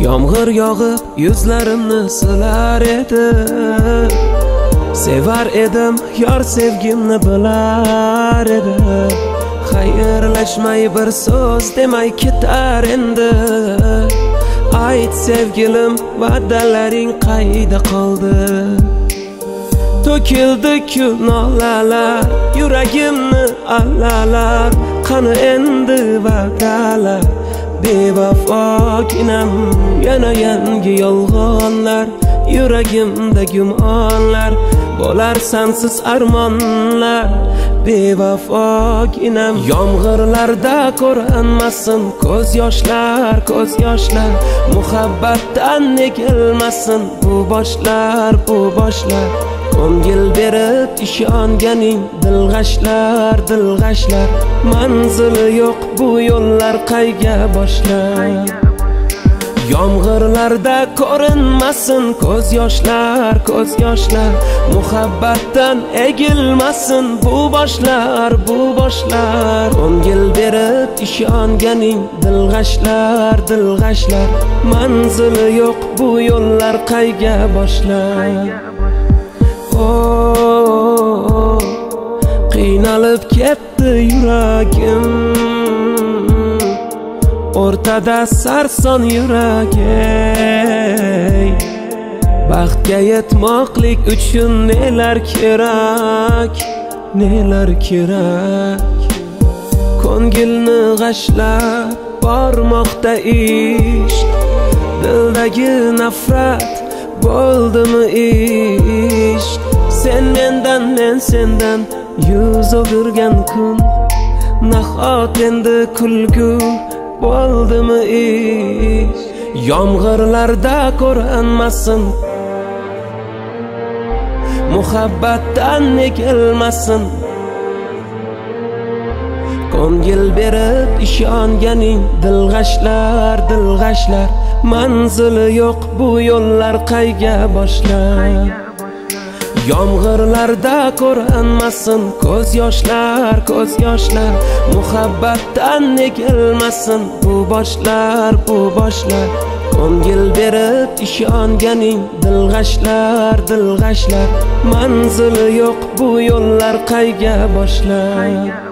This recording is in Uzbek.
Yomg'ir yog'ib yuzlarimni silar edi. Sevar edim yor sevgimni bilar edi. Xayrlashmay bir so'z demay ketar endi. Ayt sevgilim va'dalaring qayda qoldi? To'kildi-ku nolalar yuragimni allalar. Qani endi va'dalar bevafoginam, yana yangi yolg'onlar, yuragimda gumonlar, bo'lar sensiz armonlar, bevafoginam. Yomg'irlarda ko'rinmasin ko'z yoshlar, ko'z yoshlar, muhabbatdan egilmasin bu boshlar, bu boshlar. Ko'ngil berib ishonganing dilg'ashlar, dilg'ashlar, manzili yo'q bu yo'llar qayga boshlar. Yomg'irlarda ko'rinmasin ko'z yoshlar, ko'z yoshlar, muhabbatdan egilmasin bu boshlar, bu boshlar. Ko'ngil berib ishonganing dilg'ashlar, dilg'ashlar, manzili yo'q bu yo'llar qayga boshlar. Qiynalib ketdi yuragim, o'rtada sarson yuragim. Baxtga yetmoqlik uchun nelar kerak, nelar kerak? Ko'ngilni g'ashlab bormoqda ish, dildagi nafrat bo'ldimi ish? Sen mendan, men sendan yuz o'girgan kun, nahot endi kulgu bo'ldimi ish? Yomg'irlarda ko'rinmasin, muhabbatdan egilmasin. Ko'ngil berib ishonganing dilg'ashlar, dilg'ashlar, manzili yo'q bu yo'llar qayga boshlar. Yomg'irlarda ko'rinmasin ko'z yoshlar, ko'z yoshlar, muhabbatdan egilmasin bu boshlar, bu boshlar. Ko'ngil berib ishonganing dilg'ashlar, dilg'ashlar, manzili yo'q bu yo'llar qayga boshlar.